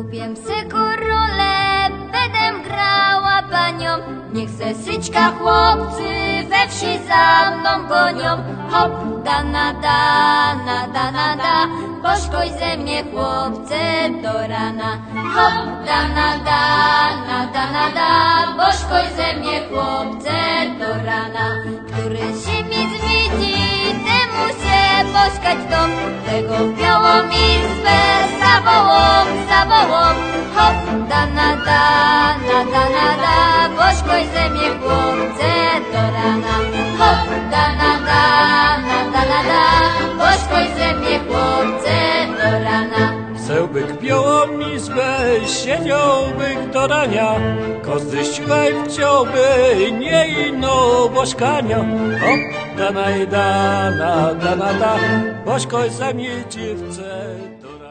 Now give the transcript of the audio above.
Kupiem se korolę, będę grała panią. Niech se syćka chłopcy we wsi za mną gonią. Hop, dana, dana, dana, da, bożkoś ze mnie chłopce do rana. Hop, dana, dana, dana, da, bożkoś ze mnie chłopce do rana. Który się mi zmieni, temu się poskać dom. Tego białą izbę zawołom, zawołom. Hop, dana, dana, dana, da, bożkoś ze mnie chłopce do rana. Hop, dana, dana, dana, da, bożkoś ze mnie chłopce do rana. Sełbyk białą izbę, siedziałbyk do rania, kozdy siłaj wciąłby, nie ino bożkania. Hop, dana i dana, dana, da, bożkoś ze mnie dziewczę do rana.